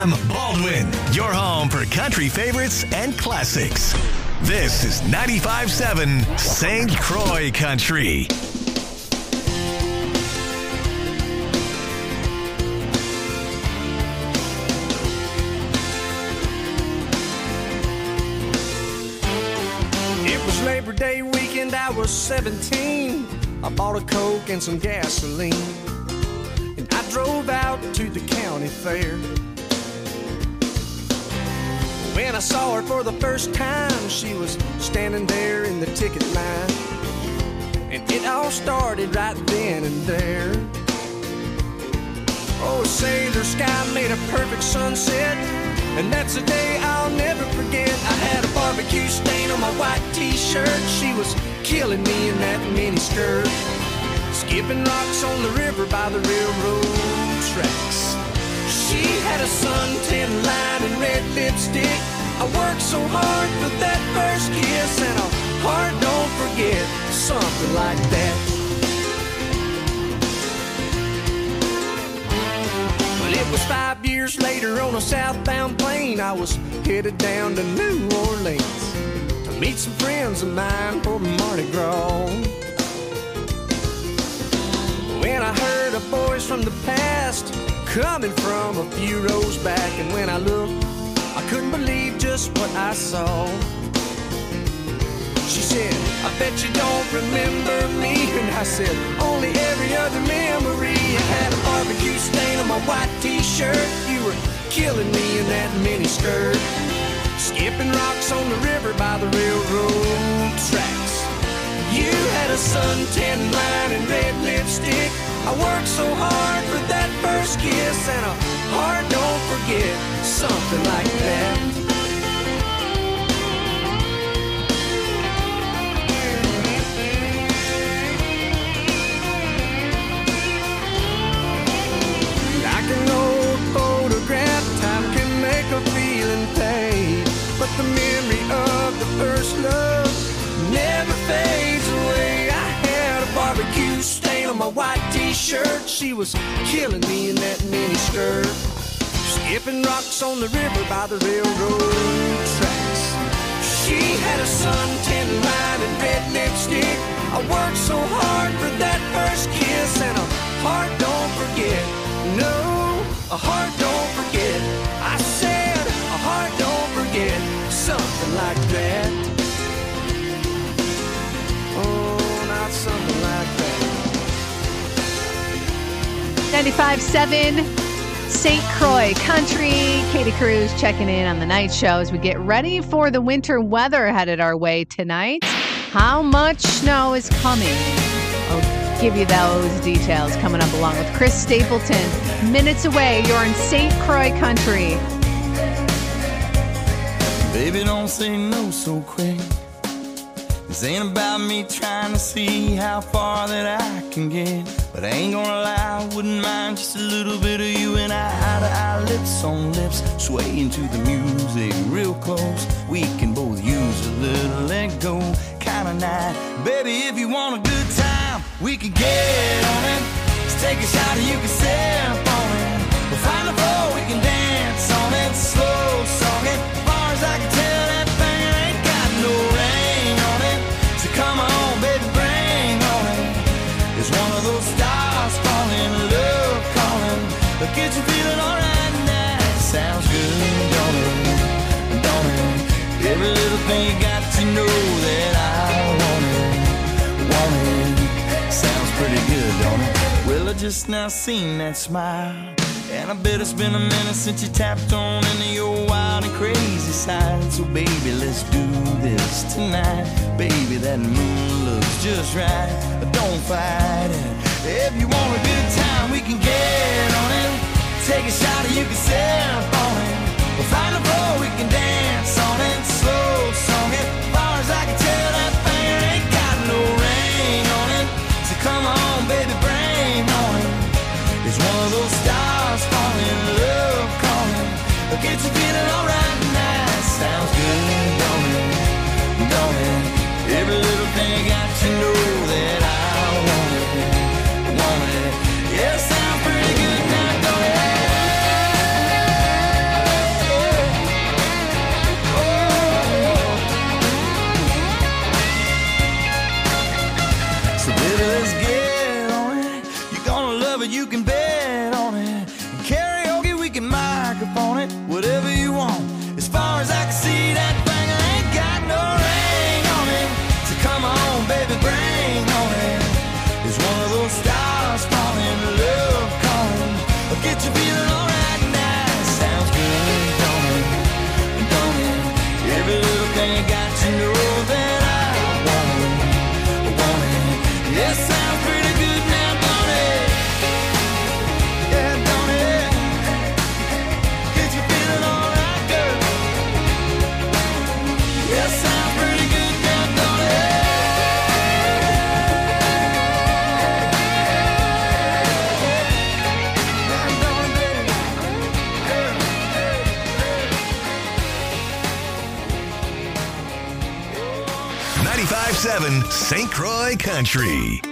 I'm Baldwin, your home for country favorites and classics. This is 95.7 St. Croix Country. It was Labor Day weekend, I was 17. I bought a Coke and some gasoline, and I drove out to the county fair. When I saw her for the first time, she was standing there in the ticket line, and it all started right then and there. Oh, sailor sky made a perfect sunset, and that's a day I'll never forget. I had a barbecue stain on my white t-shirt. She was killing me in that mini skirt, skipping rocks on the river by the railroad tracks. She had a suntan line and red lipstick. I worked so hard for that first kiss, and a heart don't forget, something like that. Well, it was 5 years later on a southbound plane. I was headed down to New Orleans to meet some friends of mine for Mardi Gras. When I heard a voice from the past coming from a few rows back, and when I looked, I couldn't believe just what I saw. She said, I bet you don't remember me. And I said, only every other memory. I had a barbecue stain on my white t-shirt. You were killing me in that mini skirt, skipping rocks on the river by the railroad tracks. You had a suntan line and red lipstick. I worked so hard for that first kiss, and a heart don't forget, something like that. Like an old photograph, time can make a feeling fade, but the memory of the first love never fades away. I had a barbecue stain on my white t-shirt. She was killing me in that mini skirt, skipping rocks on the river by the railroad tracks. She had a suntan line and red lipstick. I worked so hard for that first kiss, and a heart don't forget. No, a heart don't forget. I said a heart don't forget, something like that. Oh, not something like that. 95.7 St. Croix Country. Katie Cruz checking in on the night show as we get ready for the winter weather headed our way tonight. How much snow is coming? I'll give you those details coming up along with Chris Stapleton. Minutes away, you're in St. Croix Country. Baby, don't say no so quick. This ain't about me trying to see how far that I can get, but I ain't gonna lie, I wouldn't mind just a little bit of you and I, eye to eye, lips on lips, swaying to the music real close. We can both use a little let go kind of night. Baby, if you want a good time, we can get on it. Let's take a shot and you can sip on it. We'll find a floor, we can dance on it. Slow song it, as far as I can tell, that thing ain't got no rain on it. So come on, baby, bring on it. It's one of those stars falling, love calling. But get you feeling alright now. Sounds good, don't it? Don't it? Every little thing you got to know that I want it. Sounds pretty good, don't it? Well, I just now seen that smile, and I bet it's been a minute since you tapped on into your wild and crazy side. So baby, let's do this tonight. Baby, that moon looks just right. Don't fight it. If you want a good time, we can get on it. Take a shot and you can sip on it. We'll find a floor, we can dance on it. Slow song it, as far as I can tell, that thing ain't got no rain on it. So come on, baby, bring on it. It's one of those stars falling, love calling. Get you feeling alright now. Sounds good, don't it? Don't it? Every little thing got to know that I want it. Want it. Yeah, sounds pretty good now, don't it? up on it, whatever you want. As far as I can see, that thing ain't got no ring on it. So come on, baby, bring on it. It's one of those stars falling, love calling. I'll get you feeling alright now. Sounds good, don't it? Don't it? Every little thing I got, you know that I want it. Want it. Yeah, sounds pretty good now, don't it? Yeah, don't it? Get you feeling alright, girl. Yeah, sounds pretty good now, don't it? Yeah, don't it, baby? 95.7 St. Croix Country.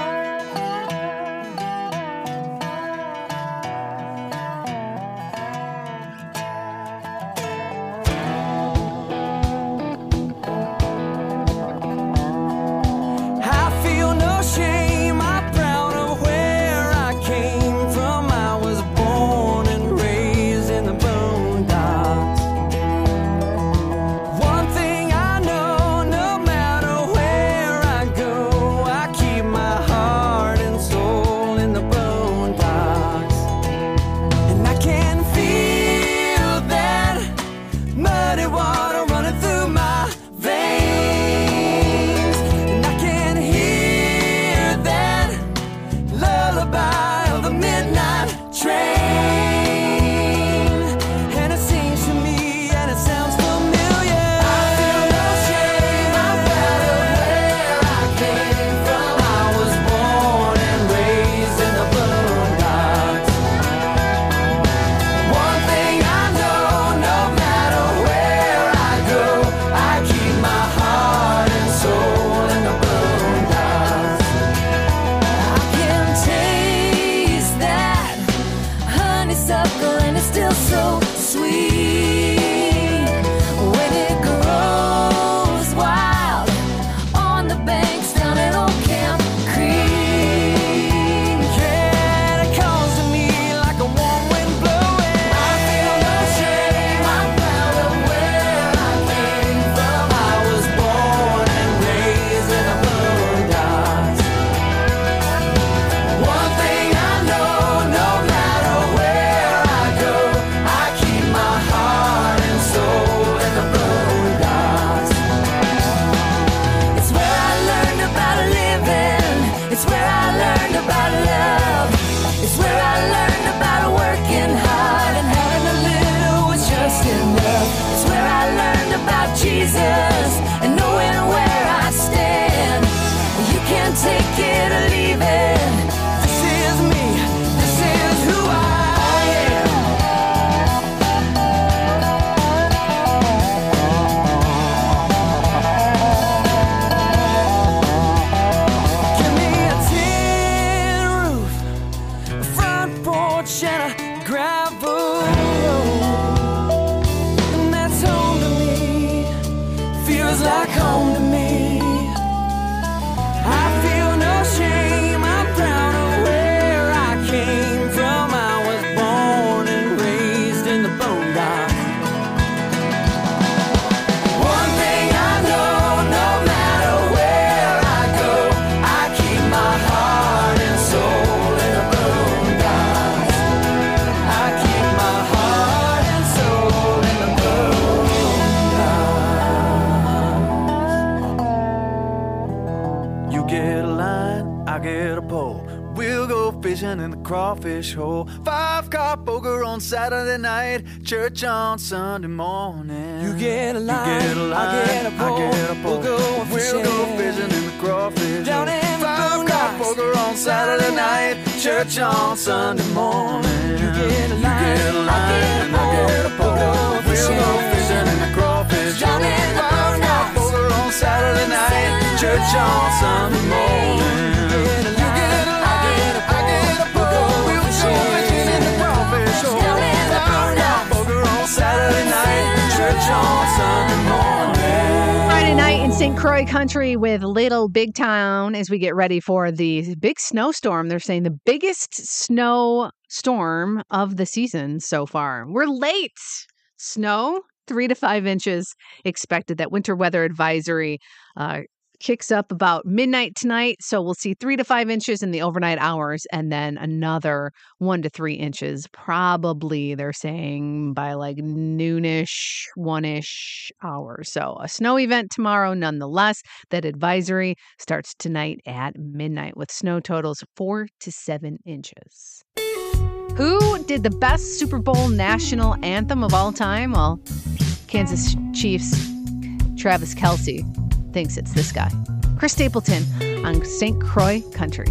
I feel no shame, I'm proud of where I came from. I was born and raised in the boondocks. One thing I know, no matter where I go, I keep my heart and soul in the boondocks. And I can feel that muddy water running through my veins. And I can hear that lullaby of the midnight train. And it sings to me and it sounds familiar. I feel no shame, I'm proud of where I came from. I was born and raised in the boondocks. One thing I know, no matter where I go, I keep my heart and soul in the boondocks. I can taste that honeysuckle and it's still so sweet when it grows wild on the banks down at Old Camp Creek. Yeah, it calls to me like a warm wind blowing. I feel no shame, I'm proud of where I came from. I was born and raised in the boondocks. One thing I know, no matter where I go, I keep my heart and soul in the boondocks. It's where I learned about living. It's where I learned about love. It's where I learned about working hard and having a little was just enough. It's where I learned about Jesus and knowing where I stand. You can't take it or leave it. This is me. This is who I am. Give me a tin roof, a front porch and a gravel road, and that's home to me. Feels like home to me. I feel no shame, I'm proud of where I came from. I was born and raised in the boondocks. One thing I know, no matter where I go, I keep my heart and soul in the boondocks. I keep my heart and soul in the boondocks. You get a line, I get a pole. We'll go fishing in the crawfish hole. 5-car poker on Saturday night, church on Sunday morning. You get a line, I get a pole. We'll go fishing in the crawfish down in the 5-car poker on Saturday night, church on Sunday morning. You get a line, I get a pole. We'll go fishing in the crawfish down in the 5-car poker on Saturday night, church on Sunday morning. Friday night in St. Croix Country with Little Big Town as we get ready for the big snowstorm. They're saying the biggest snowstorm of the season so far. We're late. Snow, 3 to 5 inches expected. That winter weather advisory kicks up about midnight tonight. So we'll see 3 to 5 inches in the overnight hours and then another 1 to 3 inches. Probably they're saying by like noonish, 1-ish hours. So a snow event tomorrow nonetheless. That advisory starts tonight at midnight with snow totals 4 to 7 inches. Who did the best Super Bowl national anthem of all time? Well, Kansas Chiefs Travis Kelce thinks it's this guy. Chris Stapleton on St. Croix Country.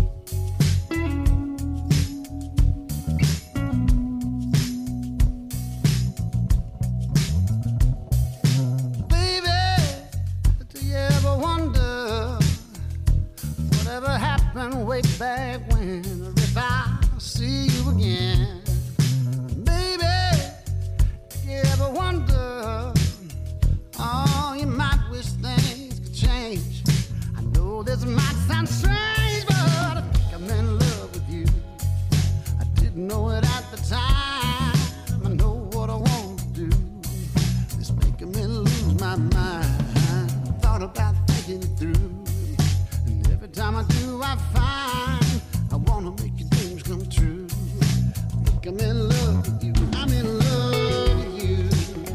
Baby, do you ever wonder whatever happened way back when, or if I see you again? Baby, do you ever wonder, oh, you might wish things could change. I know this might sound strange, but I think I'm in love with you. I didn't know it at the time. I know what I want to do. It's making me lose my mind. Thought about thinking it through, and every time I do, I find I want to make your dreams come true. I think I'm in love with you. I'm in love with you.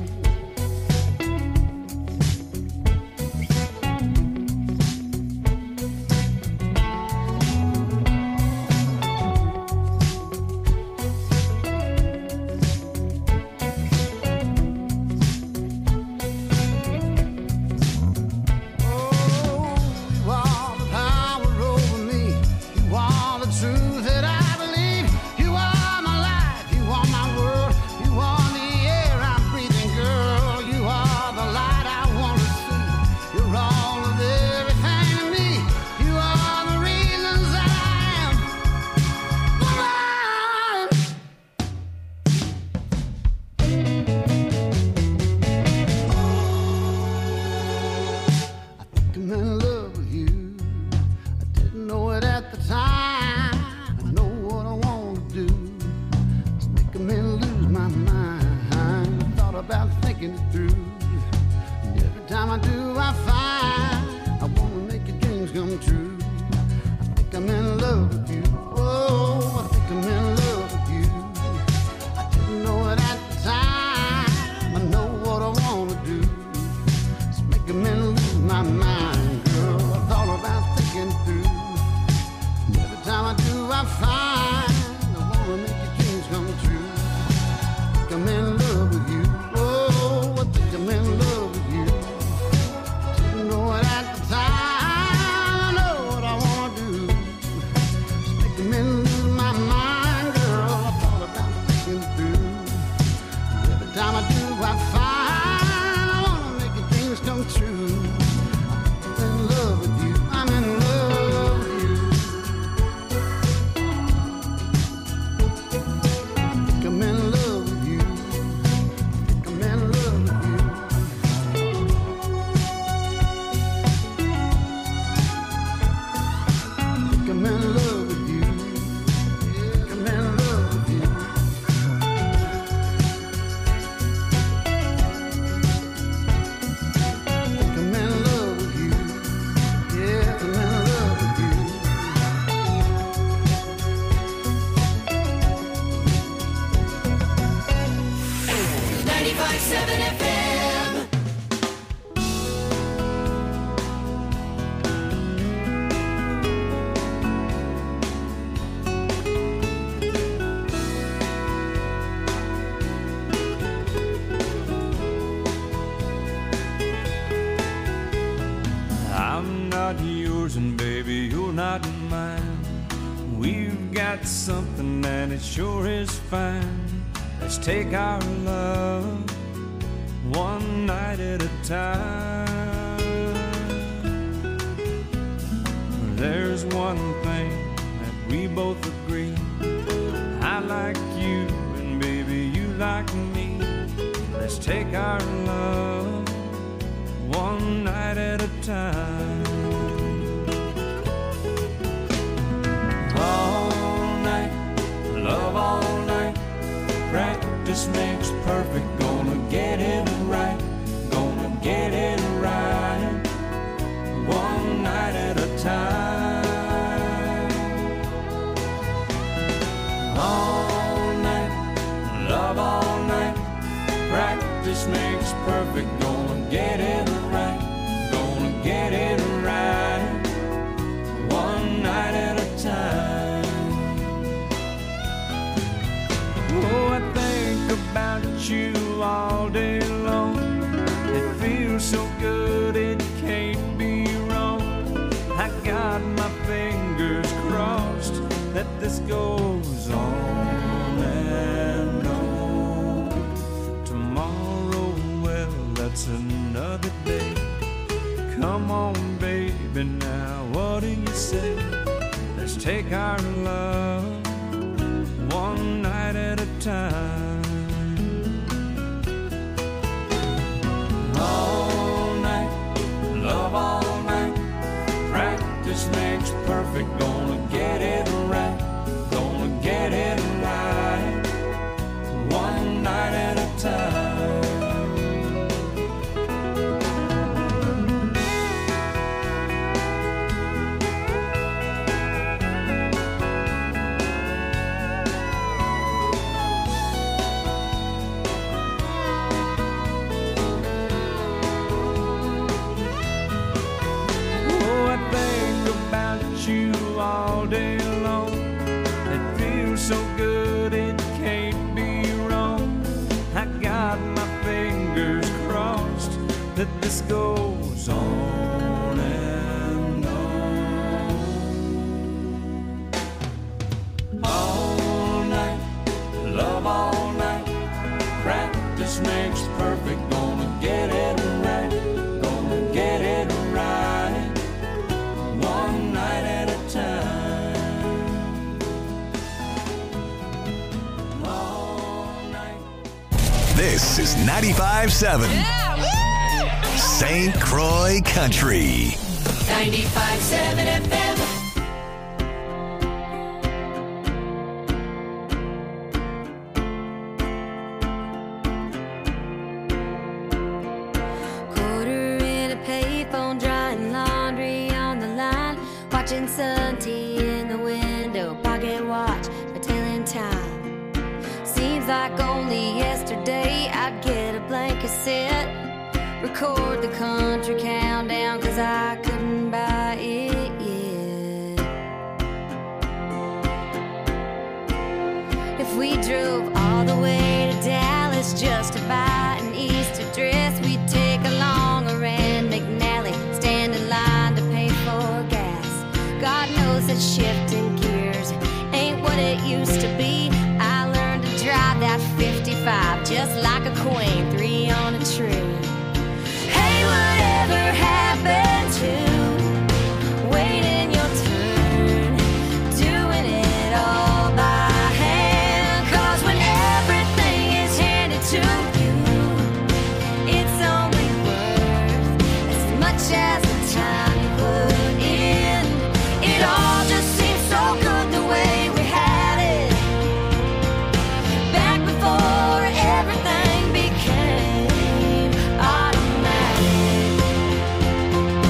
Something and it sure is fine. Let's take our love one night at a time. There's one thing that we both agree. I like you and baby you like me. Let's take our love one night at a time. All night, love all night. Practice makes perfect. Gonna get it right. Gonna get it right. One night at a time. All night, love all night. Practice makes perfect. Gonna get it right. Gonna get it right. One night at a time. Oh, I think about you all day long. It feels so good, it can't be wrong. I got my fingers crossed that this goes on and on. Tomorrow, well, that's another day. Come on, baby, now what do you say? Let's take our love one night at a time. All night, love all night. Practice makes perfect. Gonna get it right. Gonna get it right. One night at a time. You all day long. It feels so good, it can't be wrong. I got my fingers crossed that this goes on and on. All night, love all night. Practice makes perfect. Gonna get it right. Gonna get it right. One night at a time. All night. This is 95.7 St. Croix Country. 95.7 FM. Watching sun tea in the window, pocket watch for telling time. Seems like only yesterday I'd get a blank cassette, record the country countdown, cause I couldn't buy it yet. If we drove all the way to Dallas just to buy an Easter dress, we'd take along a Rand McNally, stand in line to pay for gas. God knows that shifting gears ain't what it used to be. I learned to drive that 55 just like a queen, 3 on a tree. Hey, whatever happened to waiting your turn, doing it all by hand? Cause when everything is handed to you, it's only worth as much as the time you put in. It all just seems so good the way we had it back before everything became automatic.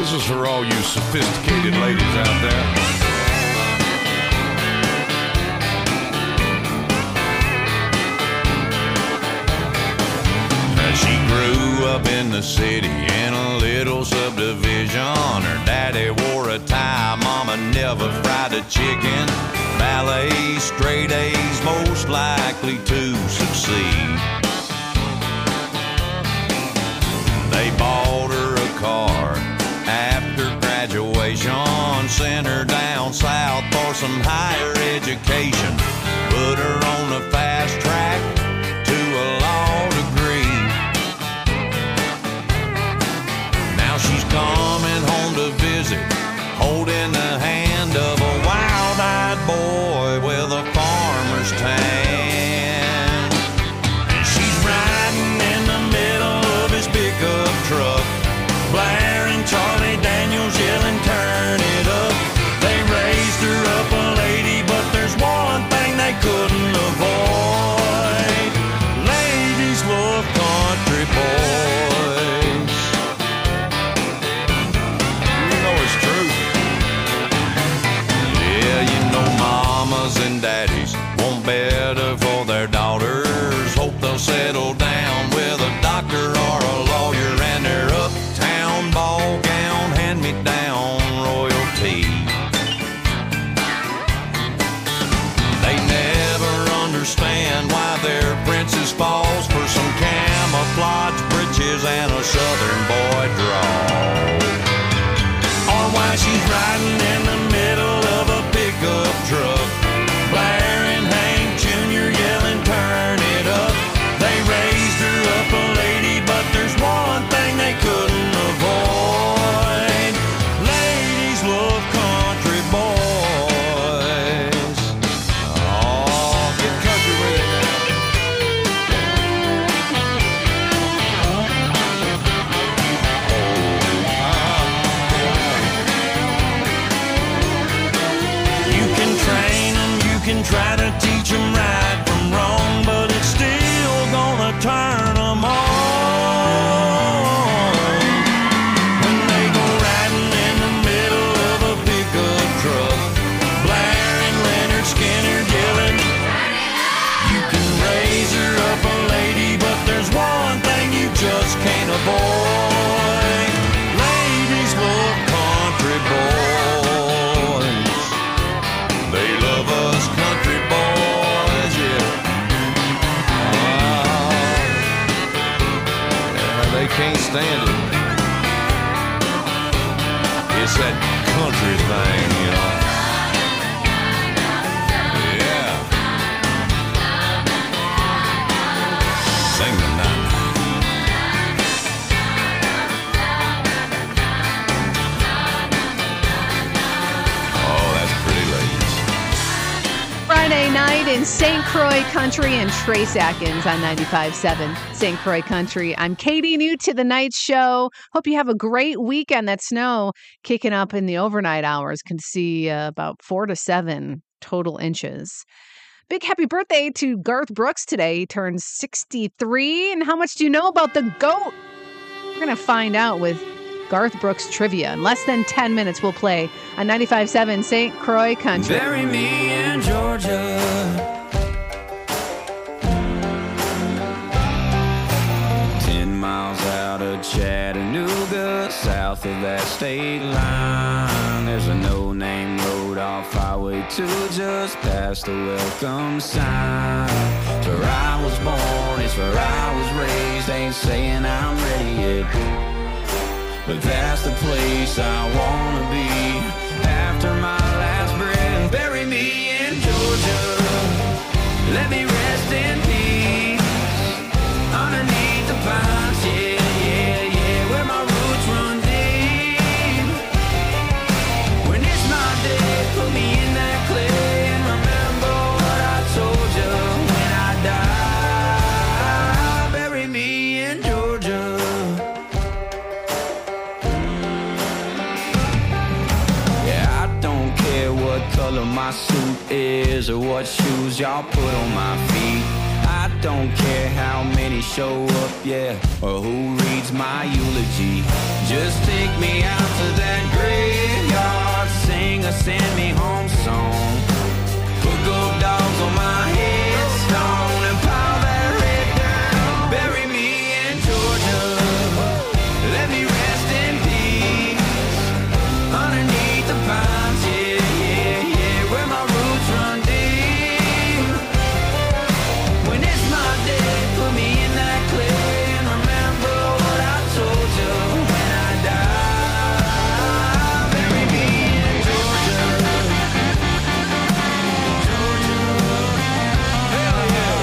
This is for all you sophisticated ladies out there. She grew up in the city in a little subdivision. Her daddy wore a tie, mama never fried a chicken. Ballet, straight A's, most likely to succeed. They bought her a car after graduation, sent her down south for some higher education, put her on the fast track to a law degree. She's coming home to visit, holding the hand of a wild-eyed boy with a farmer's tan. And she's riding in the middle of his pickup truck, blaring Charlie Daniels, yelling, "Turn it up." They raised her up a lady, but there's one thing they couldn't avoid. Ladies love country boys. Mamas and daddies want better for their daughters. Hope they'll settle down with a doctor or a lawyer, and their uptown ball gown hand-me-down royalty. They never understand why their princess falls for some camouflage breeches and a southern boy drawl, or why she's riding in the middle of a pickup truck, blaring Hank Jr., yelling, "Turn it up." They raised her up a lady, but there's one thing they couldn't avoid. Ladies love country boys. Oh, get country with it now. Can try to teach them right from wrong, but it's still gonna turn them on when they go riding in the middle of a pickup truck, blaring Leonard Skinner, yelling, "You can raise her up a lady, but there's one thing you just can't avoid. Ladies love country boys. They love us country boys, yeah. They can't stand it. It's that country thing, you know. Yeah. Sing the night. Oh, that's pretty, ladies. Friday night in St. Croix Country and Trace Atkins on 95.7 St. Croix Country. I'm Katie, new to the night show. Hope you have a great weekend. That snow kicking up in the overnight hours. Can see about 4 to 7 total inches. Big happy birthday to Garth Brooks today. He turns 63. And how much do you know about the GOAT? We're going to find out with Garth Brooks trivia. In less than 10 minutes, we'll play on 95.7 St. Croix Country. Bury me in Georgia. 10 miles out of Chattanooga, south of that state line, there's a no-name road off Highway 2 just past the welcome sign. It's where I was born, it's where I was raised. Ain't saying I'm ready yet, but that's the place I wanna be after my last breath. Bury me in Georgia, let me rest in peace underneath the pines, yeah, yeah, yeah, where my roots run deep. When it's my day, put me in that clay and remember what I told you when I die. Bury me in Georgia. Color my suit is or what shoes y'all put on my feet. I Don't care how many show up, yeah, or who reads my eulogy. Just take me out to that graveyard, sing a send me home song. Put gold dogs on my headstone and pile that red dirt. Bury me in Georgia, let me rest in peace underneath the pines, yeah, yeah, yeah, where my roots run deep. When it's my day, put me in that clay and remember what I told you when I die. Bury me in Georgia, Georgia, hell yeah.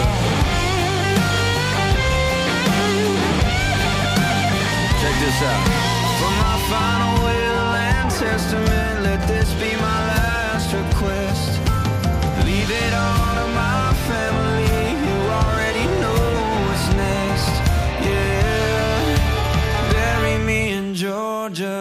Check this out. For my final will and testament, let this be my last request. Leave it all to my family, you already know what's next. Yeah, bury me in Georgia.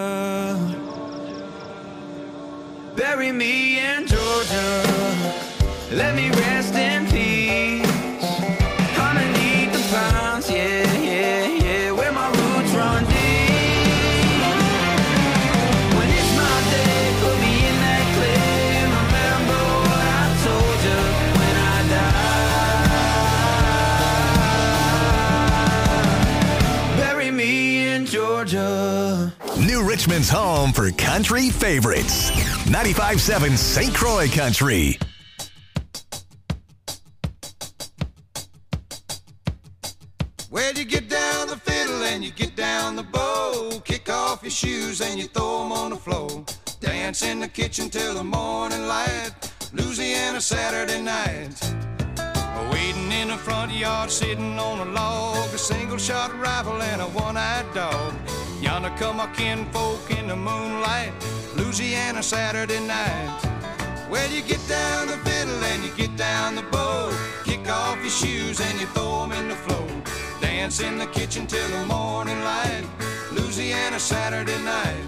Bury me in Georgia. Let me rest in peace underneath the pines, yeah, yeah, yeah, where my roots run deep. When it's my day, put me in that clay and remember what I told you when I die. Bury me in Georgia. New Richmond's home for country favorites. 95.7 St. Croix Country. Well, you get down the fiddle and you get down the bow. Kick off your shoes and you throw them on the floor. Dance in the kitchen till the morning light. Louisiana Saturday night. Waiting in the front yard, sitting on a log. A single-shot rifle and a one-eyed dog. Yonder come our kinfolk in the moonlight. Louisiana Saturday night. Well, you get down the fiddle and you get down the bow. Kick off your shoes and you throw them in the floor. Dance in the kitchen till the morning light. Louisiana Saturday night.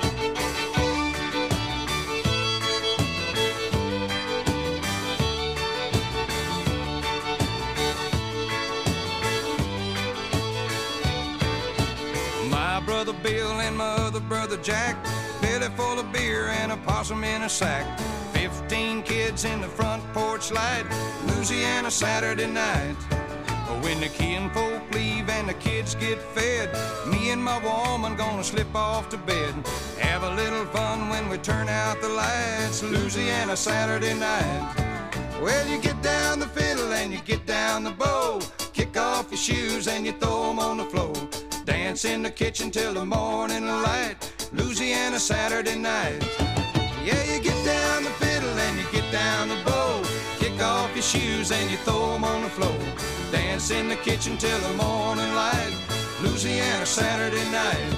My brother Bill and my other brother Jack, belly full of beer and a possum in a sack. 15 kids in the front porch light. Louisiana Saturday night. When the kinfolk leave and the kids get fed, me and my woman gonna slip off to bed. Have a little fun when we turn out the lights. Louisiana Saturday night. Well, you get down the fiddle and you get down the bow. Kick off your shoes and you throw them on the floor. Dance in the kitchen till the morning light. Louisiana Saturday night. Yeah, you get down the fiddle and you get down the bow. Kick off your shoes and you throw them on the floor. Dance in the kitchen till the morning light. Louisiana Saturday night.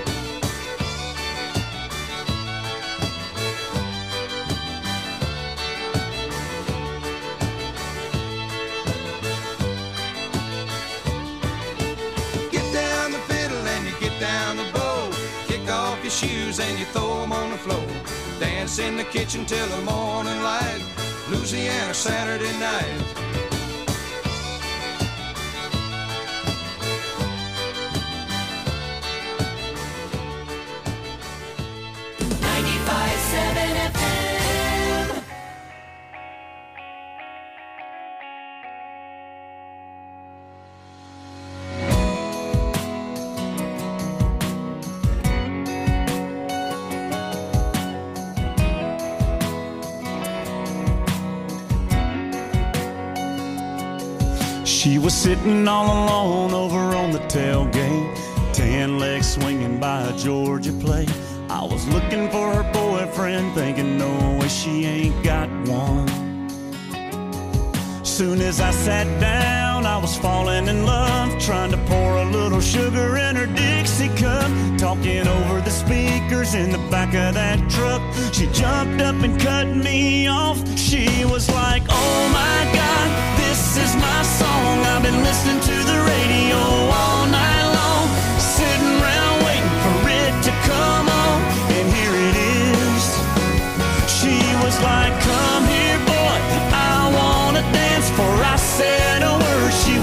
Get down the fiddle and you get down the bow. Kick off your shoes and you throw them on the floor. Dance in the kitchen till the morning light. Louisiana Saturday night. She was sitting all alone over on the tailgate, 10 legs swinging by a Georgia plate. I was looking for her boyfriend, thinking no way she ain't got one. Soon as I sat down, I was falling in love, trying to pour a little sugar in her Dixie cup, talking over the speakers in the back of that truck. She jumped up and cut me off. She was like, oh my God, this is my song. I've been listening to the radio all night long, sitting around waiting for it to come on, and here it is. She was like, come here boy, I wanna dance. For I said a word, she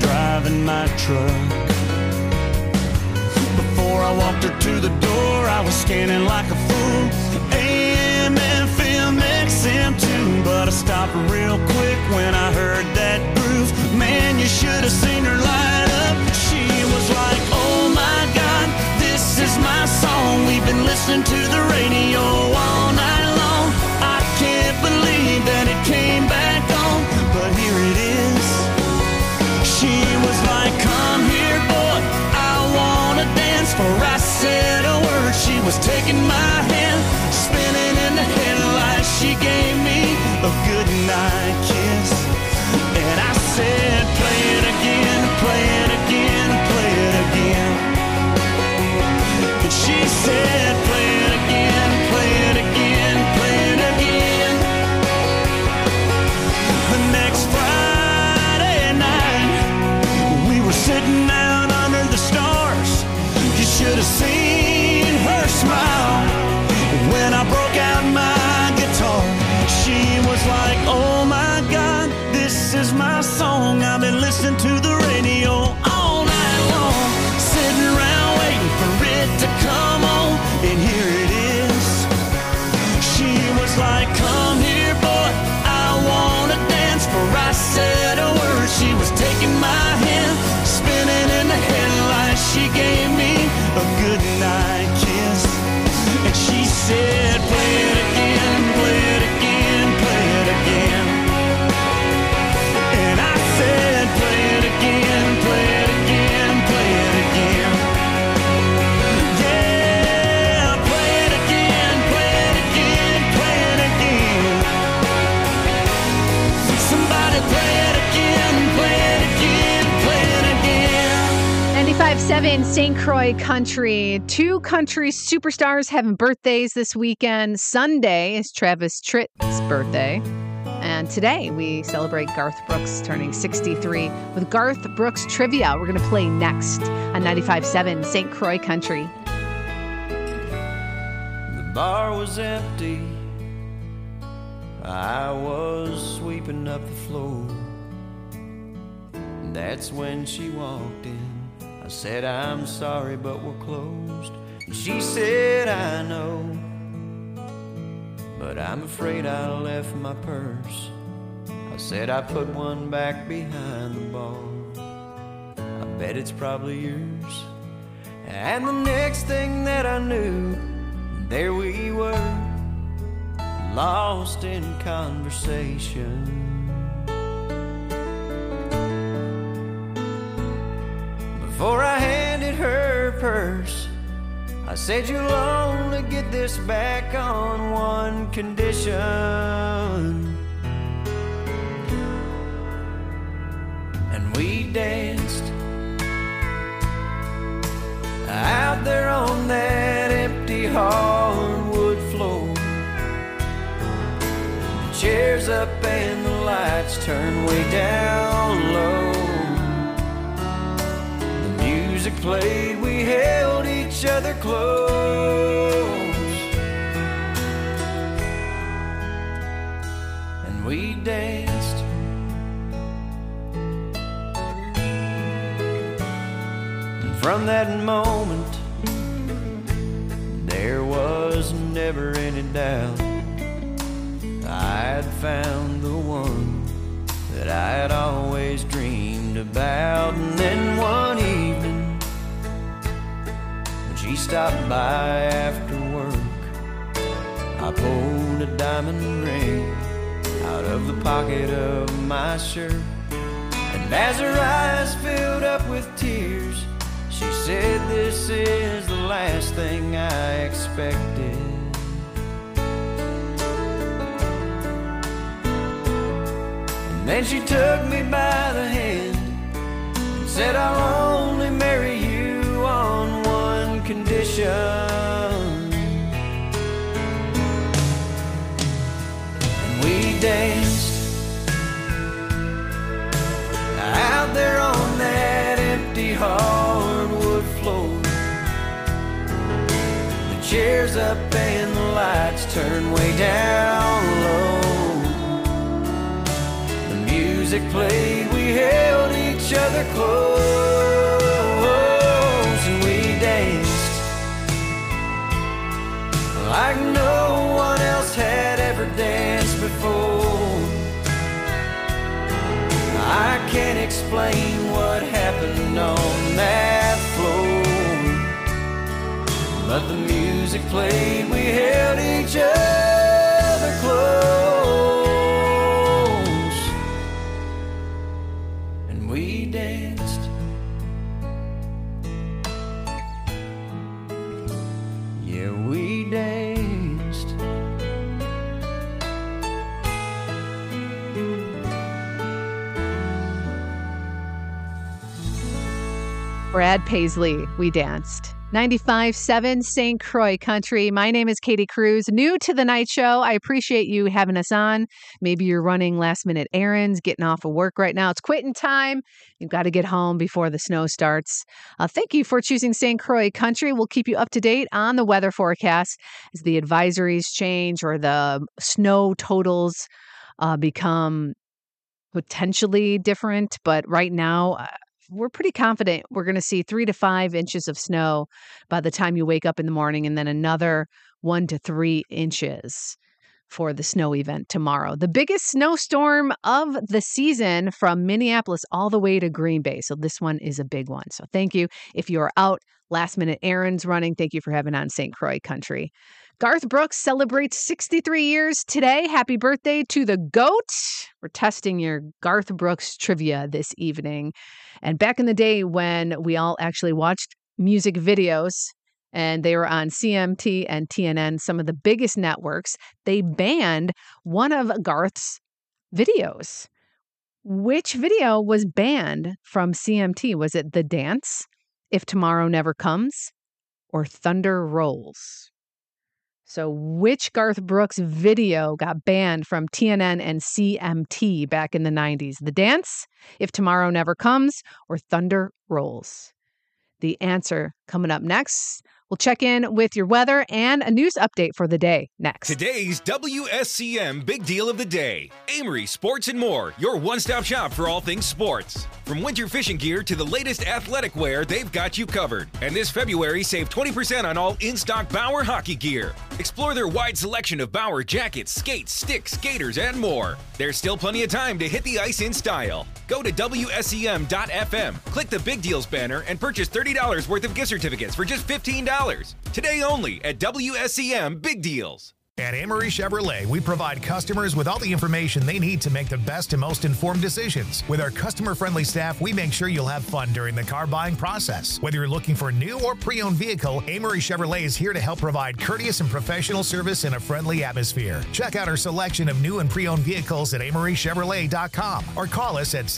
driving my truck. Before I walked her to the door, I was scanning like a fool. AM, FM, XM too, but I stopped real quick when I heard that groove. Man, you should have seen her light up. She was like, oh my God, this is my song. We've been listening to the radio all night long. I can't believe that it came back on, but here it is. She was like, come here, boy, I wanna dance. For I said a word, she was taking my hand, spinning in the headlights. She gave me a goodnight kiss, and I said, play it again, play it again, play it again. And she said, play it again, play it again, play it again. The next Friday night, we were sitting out under the stars. You should have seen her smile when I broke out my guitar. She was like, oh my God, this is my song. I've been listening to the radio all night long, sitting around waiting for it to come on, and here it is. She was like, come here, boy, I wanna dance. For I said a word, she was taking my hand, spinning in the headlights. She gave me a goodnight kiss, and she said, play it again, play it again, play it again. And I said, play it again, play it again, play it again. Yeah, play it again, play it again, play it again. Somebody play it again, play it again, play it again. 95.7 St. Croix Country. Two country superstars having birthdays this weekend. Sunday is Travis Tritt's birthday. And today we celebrate Garth Brooks turning 63 with Garth Brooks Trivia. We're going to play next on 95.7 St. Croix Country. The bar was empty. I was sweeping up the floor. That's when she walked in. I said, I'm sorry, but we're closed. And she said, I know, but I'm afraid I left my purse. I said, I put one back behind the bar. I bet it's probably yours. And the next thing that I knew, there we were, lost in conversation. Before I handed her purse, I said, you'll only get this back on one condition. And we danced out there on that empty hardwood floor. The chairs up and the lights turned way down low. Music played, we held each other close, and we danced. And from that moment, there was never any doubt I'd found the one that I had always dreamed about. And then one evening, she stopped by after work. I pulled a diamond ring out of the pocket of my shirt, and as her eyes filled up with tears, she said, this is the last thing I expected. And then she took me by the hand and said, I'll only marry you on one condition. And we danced out there on that empty hardwood floor. The chairs up and the lights turned way down low. The music played, we held each each other close, and we danced like no one else had ever danced before. I can't explain what happened on that floor, but the music played, we held each other close, and we danced. Yeah, we danced. Brad Paisley, we danced. 95.7 St. Croix Country. My name is Katie Cruz, new to the night show. I appreciate you having us on. Maybe you're running last minute errands, getting off of work right now. It's quitting time. You've got to get home before the snow starts. Thank you for choosing St. Croix Country. We'll keep you up to date on the weather forecast as the advisories change or the snow totals become potentially different. But right now, we're pretty confident we're going to see 3 to 5 inches of snow by the time you wake up in the morning, and then another 1 to 3 inches for the snow event tomorrow. The biggest snowstorm of the season from Minneapolis all the way to Green Bay. So this one is a big one. So thank you. If you're out last minute errands running, thank you for having on St. Croix Country. Garth Brooks celebrates 63 years today. Happy birthday to the GOAT. We're testing your Garth Brooks trivia this evening. And back in the day when we all actually watched music videos and they were on CMT and TNN, some of the biggest networks, they banned one of Garth's videos. Which video was banned from CMT? Was it The Dance, If Tomorrow Never Comes, or Thunder Rolls? So which Garth Brooks video got banned from TNN and CMT back in the 90s? The Dance, If Tomorrow Never Comes, or Thunder Rolls? The answer coming up next. We'll check in with your weather and a news update for the day next. Today's WSCM Big Deal of the Day. Amory Sports and More, your one-stop shop for all things sports. From winter fishing gear to the latest athletic wear, they've got you covered. And this February, save 20% on all in-stock Bauer hockey gear. Explore their wide selection of Bauer jackets, skates, sticks, skaters, and more. There's still plenty of time to hit the ice in style. Go to WSCM.FM, click the Big Deals banner, and purchase $30 worth of gift certificates for just $15. Today only at WSCM Big Deals. At Amory Chevrolet, we provide customers with all the information they need to make the best and most informed decisions. With our customer-friendly staff, we make sure you'll have fun during the car buying process. Whether you're looking for a new or pre-owned vehicle, Amory Chevrolet is here to help provide courteous and professional service in a friendly atmosphere. Check out our selection of new and pre-owned vehicles at AmoryChevrolet.com or call us at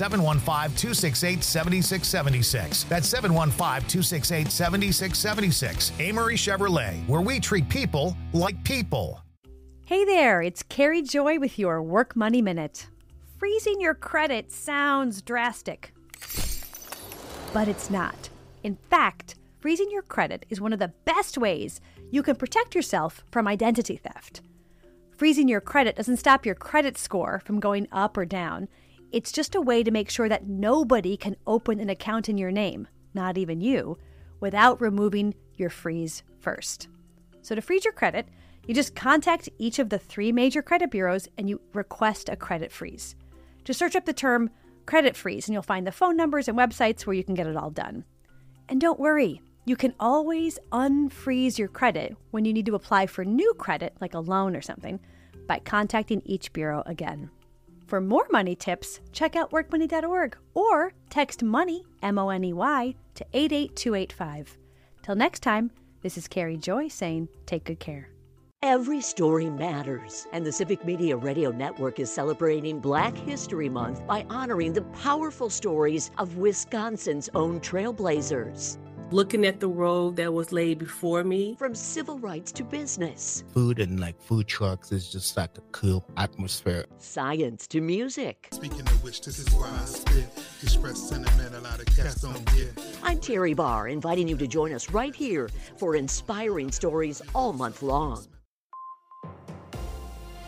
715-268-7676. That's 715-268-7676. Amory Chevrolet, where we treat people like people. Hey there, it's Carrie Joy with your Work Money Minute. Freezing your credit sounds drastic, but it's not. In fact, freezing your credit is one of the best ways you can protect yourself from identity theft. Freezing your credit doesn't stop your credit score from going up or down. It's just a way to make sure that nobody can open an account in your name, not even you, without removing your freeze first. So to freeze your credit, you just contact each of the 3 major credit bureaus and you request a credit freeze. Just search up the term credit freeze and you'll find the phone numbers and websites where you can get it all done. And don't worry, you can always unfreeze your credit when you need to apply for new credit, like a loan or something, by contacting each bureau again. For more money tips, check out workmoney.org or text MONEY, M-O-N-E-Y, to 88285. Till next time, this is Carrie Joy saying take good care. Every story matters, and the Civic Media Radio Network is celebrating Black History Month by honoring the powerful stories of Wisconsin's own trailblazers. Looking at the road that was laid before me. From civil rights to business. Food and food trucks is just like a cool atmosphere. Science to music. Speaking of which, this is why I spit. Express sentiment a lot of cats don't get. I'm Terry Barr, inviting you to join us right here for inspiring stories all month long.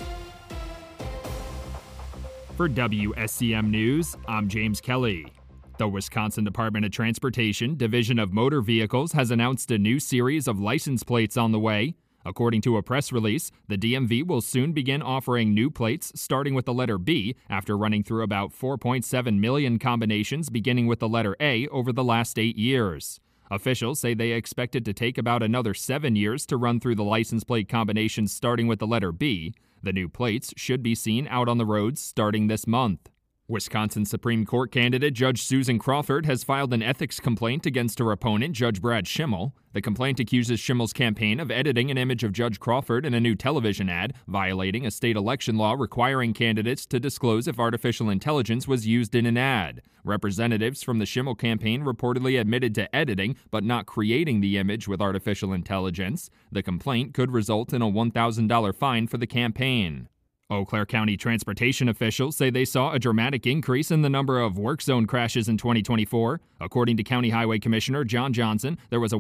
For WSCM News, I'm James Kelly. The Wisconsin Department of Transportation Division of Motor Vehicles has announced a new series of license plates on the way. According to a press release, the DMV will soon begin offering new plates starting with the letter B after running through about 4.7 million combinations beginning with the letter A over the last 8 years. Officials say they expect it to take about another 7 years to run through the license plate combinations starting with the letter B. The new plates should be seen out on the roads starting this month. Wisconsin Supreme Court candidate Judge Susan Crawford has filed an ethics complaint against her opponent, Judge Brad Schimmel. The complaint accuses Schimmel's campaign of editing an image of Judge Crawford in a new television ad, violating a state election law requiring candidates to disclose if artificial intelligence was used in an ad. Representatives from the Schimmel campaign reportedly admitted to editing, but not creating the image with artificial intelligence. The complaint could result in a $1,000 fine for the campaign. Eau Claire County transportation officials say they saw a dramatic increase in the number of work zone crashes in 2024. According to County Highway Commissioner John Johnson, there was a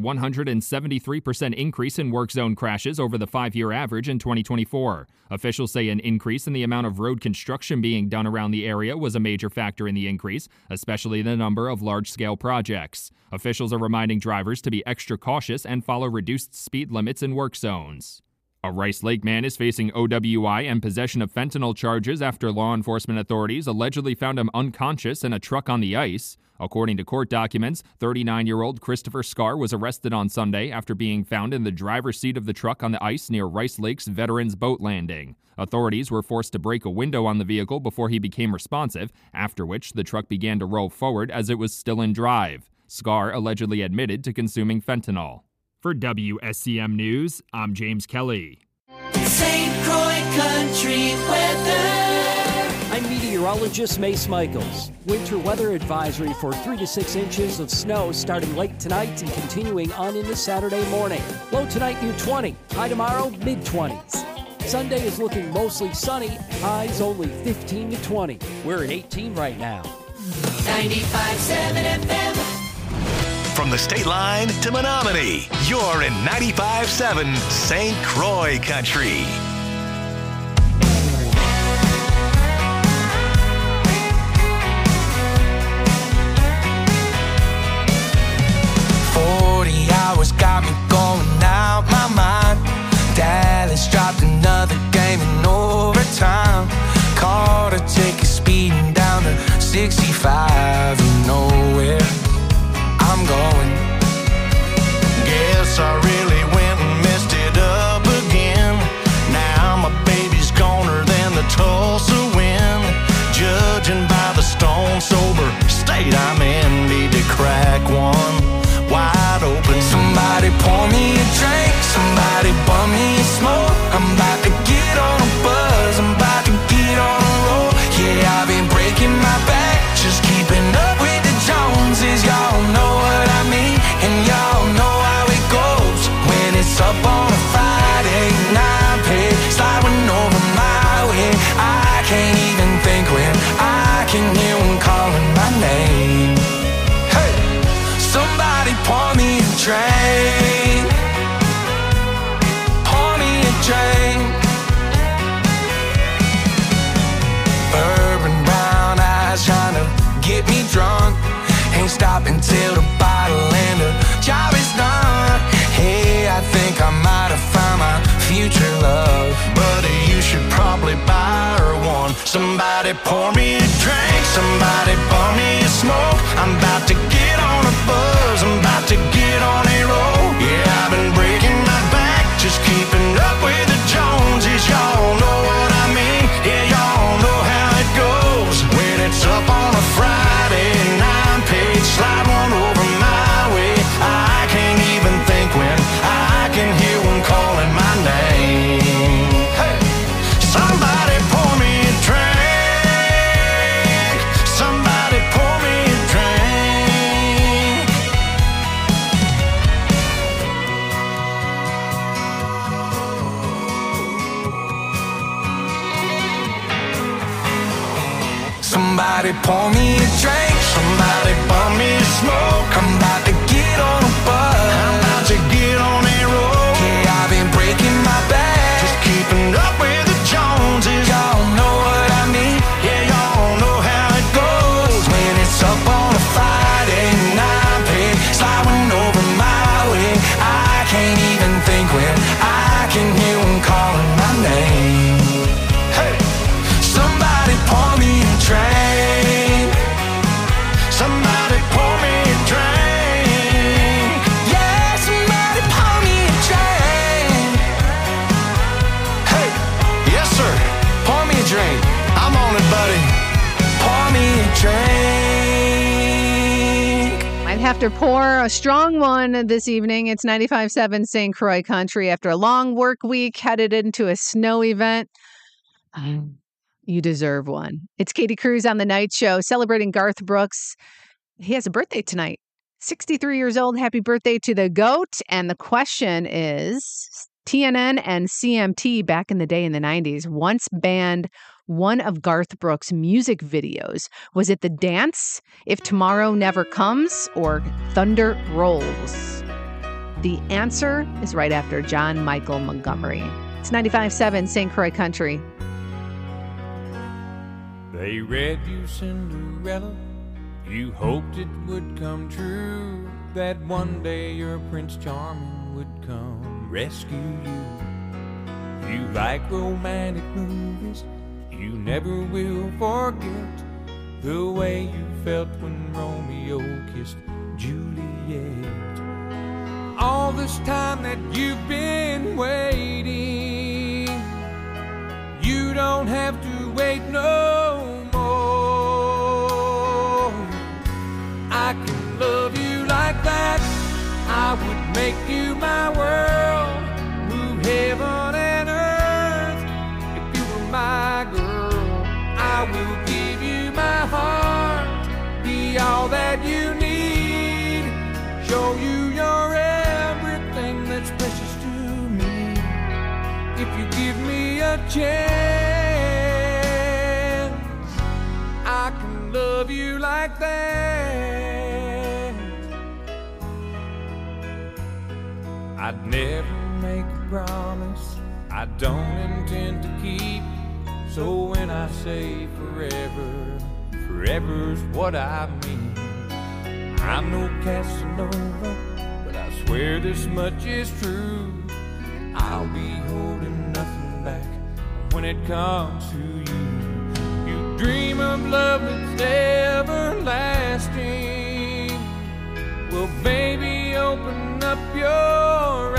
173% increase in work zone crashes over the 5-year average in 2024. Officials say an increase in the amount of road construction being done around the area was a major factor in the increase, especially the number of large-scale projects. Officials are reminding drivers to be extra cautious and follow reduced speed limits in work zones. A Rice Lake man is facing OWI and possession of fentanyl charges after law enforcement authorities allegedly found him unconscious in a truck on the ice. According to court documents, 39-year-old Christopher Scar was arrested on Sunday after being found in the driver's seat of the truck on the ice near Rice Lake's Veterans Boat Landing. Authorities were forced to break a window on the vehicle before he became responsive, after which the truck began to roll forward as it was still in drive. Scar allegedly admitted to consuming fentanyl. For WSCM News, I'm James Kelly. St. Croix Country Weather. I'm meteorologist Mace Michaels. Winter weather advisory for 3 to 6 inches of snow starting late tonight and continuing on into Saturday morning. Low tonight near 20, high tomorrow mid-20s. Sunday is looking mostly sunny, highs only 15 to 20. We're at 18 right now. 95.7 FM. From the state line to Menominee, you're in 95.7 St. Croix Country. Got me going out my mind. Dallas dropped another game in overtime. Caught her ticket speeding down to 65 and nowhere I'm going. Guess I really went and messed it up again. Now my baby's goner than the Tulsa wind. Judging by the stone sober state I'm in, need to crack one wide open. Somebody pour me a drink, somebody bum me a smoke. I'm about to get on a buzz, I'm about to get on a roll. Yeah, I've been breaking my back, just keeping up with the Joneses. Y'all know what I mean, and y'all know how it goes. When it's up on a Friday night, pay sliding over my way. I can't even think when I can hear one calling my name. Hey, somebody pour me a drink, pour me a drink. Bourbon brown eyes trying to get me drunk. Ain't stopping till the bottle and the job is done. Hey, I think I might have found my future love, buddy, you should probably buy her one. Somebody pour me a drink, somebody pour me a smoke. I'm about to get on a buzz, I'm about to get on a roll. Yeah, I've been breaking my back, just keeping up with the Joneses. Y'all know what I mean, yeah, y'all know how it goes. When it's up on a Friday and I'm paid, slide one over my way. I can't even think when I can hear one calling my name. Hey, somebody pour me a drink, somebody pour me a drink. Somebody pour me a drink, somebody pour me a smoke. I'm about to get on a buzz, I'm about to get on a roll. Yeah, I've been breaking my back, just keeping up with the Joneses. Y'all know what I mean, yeah, y'all know how it goes. When it's up on a fire have to pour a strong one this evening. It's 95.7 St. Croix Country after a long work week, headed into a snow event. You deserve one. It's Katie Cruz on the Night Show celebrating Garth Brooks. He has a birthday tonight. 63 years old. Happy birthday to the GOAT. And the question is, TNN and CMT back in the day in the 90s once banned one of Garth Brooks' music videos. Was it The Dance, If Tomorrow Never Comes, or Thunder Rolls? The answer is right after John Michael Montgomery. It's 95.7 St. Croix Country. They read you Cinderella. You hoped it would come true, that one day your Prince Charming would come rescue you. You like romantic movies. You never will forget the way you felt when Romeo kissed Juliet. All this time that you've been waiting, you don't have to wait no more. I can love you like that. I would make you my world, move heaven and earth if you were my girl. I will give you my heart, be all that you need, show you you're everything that's precious to me. If you give me a chance, I can love you like that. I'd never make a promise I don't intend to keep. So when I say forever, forever's what I mean. I'm no Casanova, but I swear this much is true. I'll be holding nothing back when it comes to you. You dream of love that's everlasting. Well, baby, open up your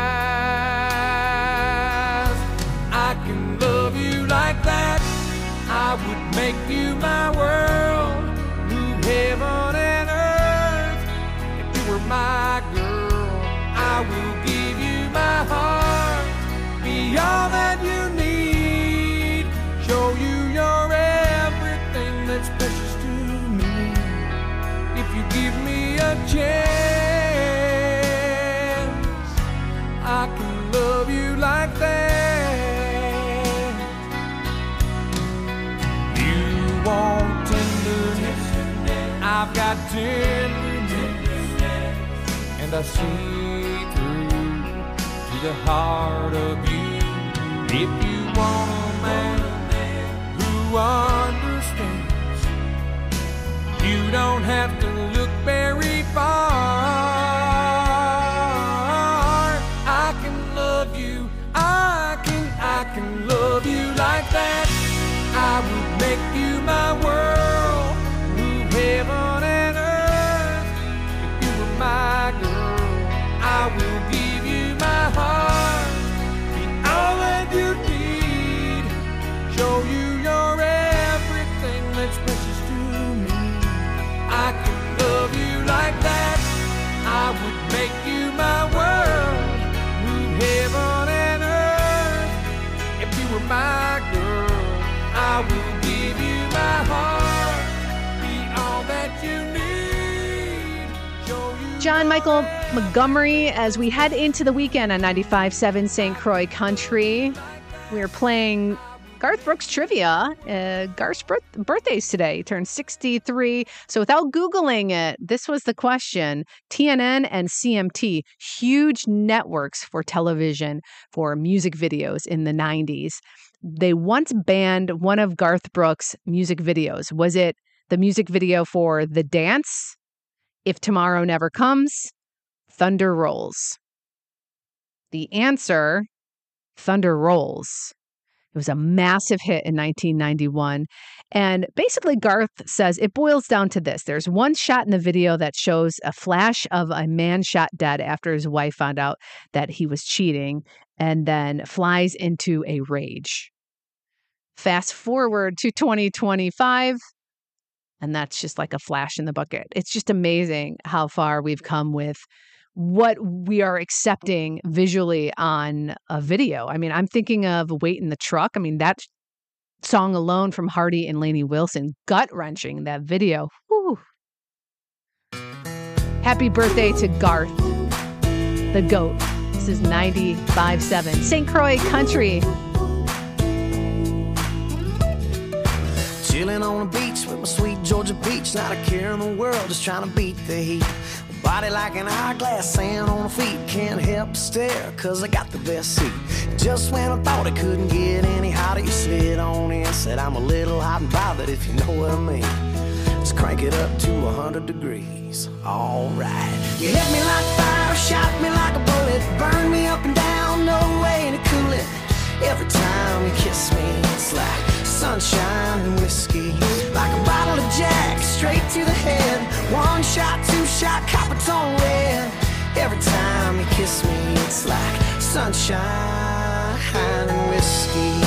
eyes. I can love you like that. I would make you my world, move heaven and earth if you were my girl. I will give you my heart, be all that you need, show you you're everything that's precious to me. If you give me a chance, I can love you like that. Want tenderness, I've got tenderness, and I see through to the heart of you. If you want a man who understands, you don't have to look very far. I can love you, I can love you like that. I would make you my world, move heaven and earth if you were my girl. I will give you my heart, be all that you need, show you you're everything that's precious to me. I can love you like that. I would make you my world, move heaven and earth if you were my girl. I will give you my heart, be all that you need, show you. John Michael Montgomery, as we head into the weekend on 95.7 St. Croix Country, we're playing Garth Brooks trivia. Garth's birthday's today. He turned 63. So without Googling it, this was the question. TNN and CMT, huge networks for television, for music videos in the 90s. They once banned one of Garth Brooks' music videos. Was it the music video for The Dance, If Tomorrow Never Comes, Thunder Rolls? The answer, Thunder Rolls. It was a massive hit in 1991. And basically, Garth says it boils down to this. There's one shot in the video that shows a flash of a man shot dead after his wife found out that he was cheating, and then flies into a rage. Fast forward to 2025. And that's just like a flash in the bucket. It's just amazing how far we've come with what we are accepting visually on a video. I mean, I'm thinking of Wait in the Truck. I mean, that song alone from Hardy and Lainey Wilson, gut-wrenching, that video. Whew. Happy birthday to Garth, the GOAT. This is 95.7 St. Croix Country. Chilling on the beach with my sweet Georgia peach, not a care in the world, just trying to beat the heat. Body like an hourglass, sand on the feet, can't help but stare, cause I got the best seat. Just when I thought it couldn't get any hotter, you slid on in, said I'm a little hot and bothered, if you know what I mean. Let's crank it up to 100 degrees, alright. You hit me like fire, shot me like a bullet, burn me up and down, no way to cool it. Every time you kiss me, it's like sunshine and whiskey, like a bottle of Jack, straight to the head. One shot, two shot, copper tone red. Every time you kiss me, it's like sunshine and whiskey.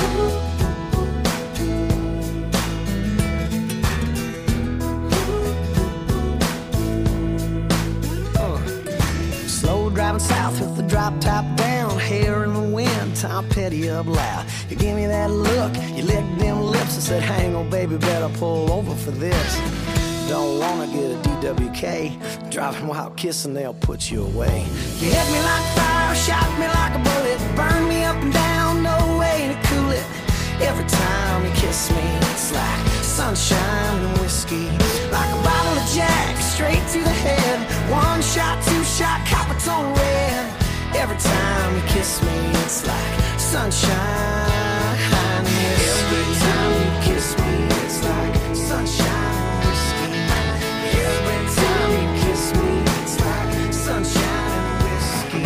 Slow driving south with the drop top down, hair in the wind, Tom Petty up loud. You give me that look, you licked them lips and said, hang on baby, better pull over for this. Don't wanna get a DWK, driving while kissing, they'll put you away. You hit me like fire, shot me like a bullet, burn me up and down, no way to cool it. Every time you kiss me, it's like sunshine and whiskey, like a bottle of Jack, straight to the head. One shot, two shot, copper tone red. Every time you kiss me, it's like sunshine and whiskey. Every time you kiss me, it's like sunshine and whiskey. Every time you kiss me, it's like sunshine and whiskey.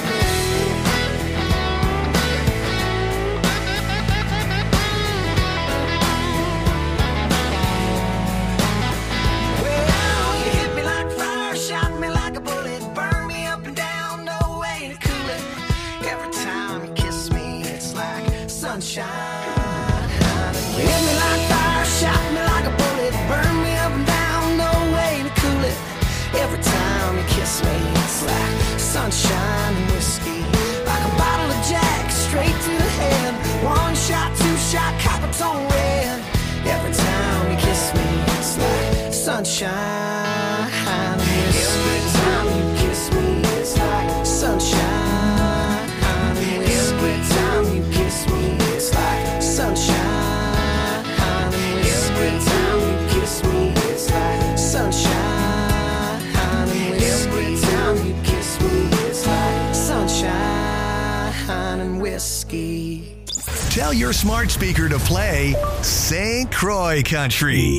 Well, you hit me like fire, shot me like a bullet, burn me up and down, no way to cool it. Every time you kiss me, it's like sunshine. You hit me like fire, shot me like a bullet, burn me up and down, no way to cool it. Every time you kiss me, it's like sunshine and whiskey, like a bottle of Jack, straight to the head. One shot, two shot, copper tone red. Every time you kiss me, it's like sunshine and whiskey. Every time you kiss me, it's like sunshine and whiskey. Every time you kiss me, it's like sunshine and whiskey. Every time you kiss me, it's like sunshine and whiskey. Every time you kiss me, it's like sunshine and whiskey. Tell your smart speaker to play St. Croix Country.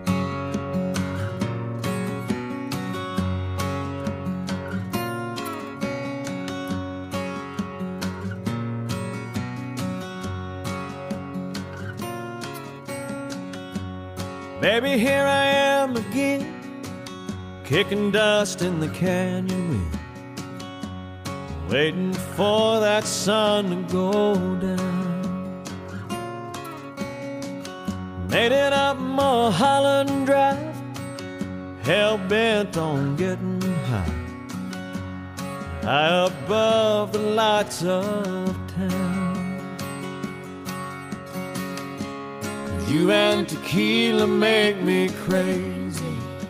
Baby, here I am again, kicking dust in the canyon wind, waiting for that sun to go down. Made it up Mulholland Drive, hell-bent on getting high above the lights of town. You and tequila make me crazy,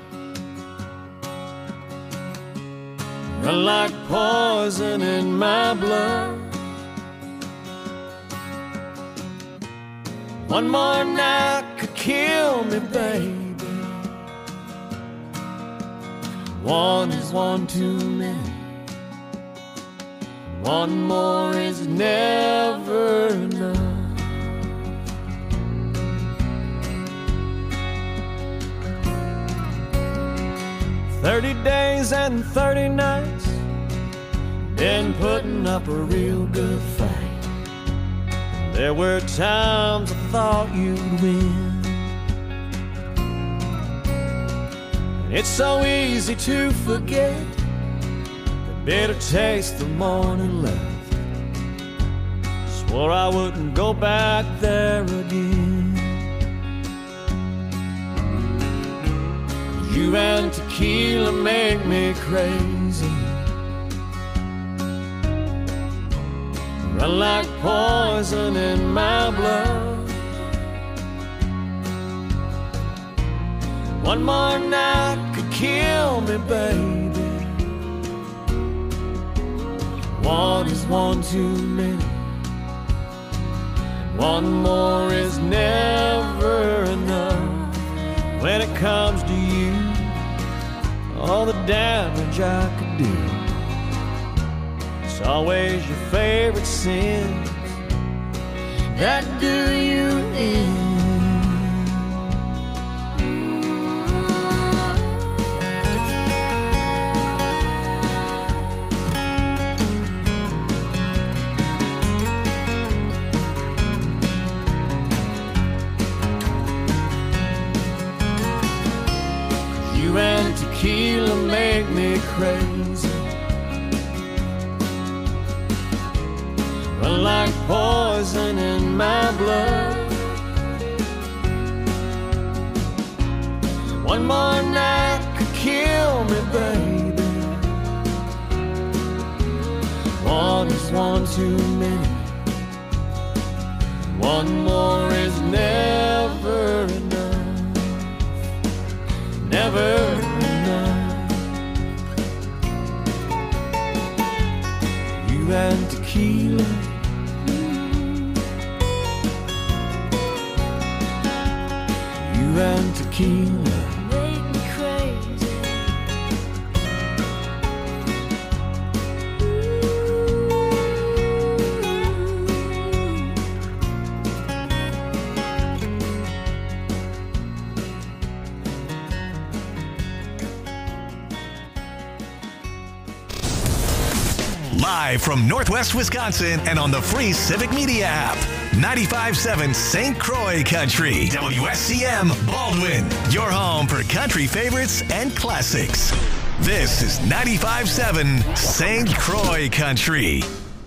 run like poison in my blood. One more night could kill me, baby. One is one too many. One more is never enough. 30 days and 30 nights, been putting up a real good fight. There were times I thought you'd win. It's so easy to forget the bitter taste the morning left. Swore I wouldn't go back there again. You and tequila make me crazy. Run like poison in my blood. One more night could kill me, baby. One is one too many. One more is never enough. When it comes to you, all the damage I could do, it's always your favorite sins that do you in. You and tequila make me crazy. Run like poison in my blood. One more night could kill me, baby. One is one too many. One more is never enough. Never enough. You and tequila. You and tequila make me crazy. Live from Northwest Wisconsin and on the free Civic Media app. 95.7 St. Croix Country. WSCM Baldwin. Your home for country favorites and classics. This is 95.7 St. Croix Country.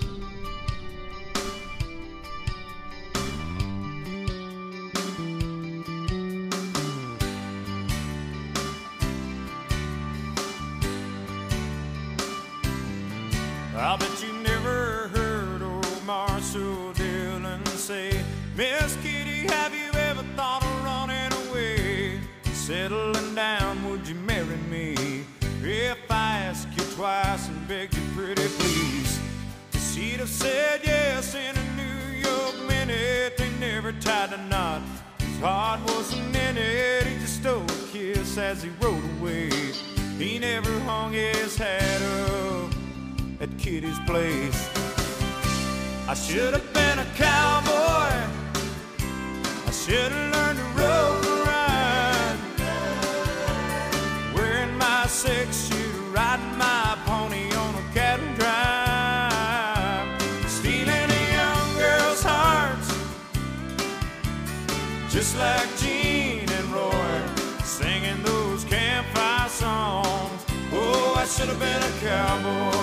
I bet you never heard old Marshall Dillon say, Miss Kitty, have you ever thought of running away? Settling down, would you marry me? If I ask you twice and beg you pretty please. She'd have said yes in a New York minute. They never tied a knot. His heart wasn't in it. He just stole a kiss as he rode away. He never hung his hat up at Kitty's place. I should have been a cowboy. I should have learned to rope and ride, wearing my 6-shooter, riding my pony on a cattle drive, stealing a young girl's hearts, just like Gene and Roy, singing those campfire songs. Oh, I should have been a cowboy.